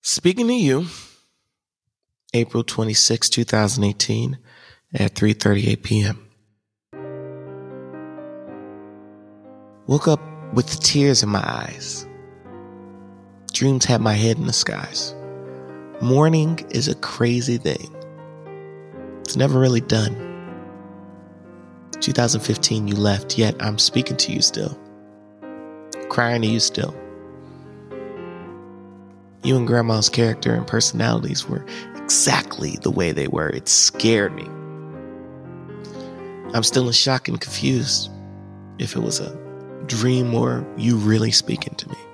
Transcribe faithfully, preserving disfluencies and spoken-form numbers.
Speaking to you, April twenty-sixth, twenty eighteen at three thirty-eight p.m. Woke up with tears in my eyes. Dreams had my head in the skies. Mourning is a crazy thing. It's never really done. twenty fifteen, you left, yet I'm speaking to you still. Crying to you still. You and Grandma's character and personalities were exactly the way they were. It scared me. I'm still in shock and confused if it was a dream or you really speaking to me.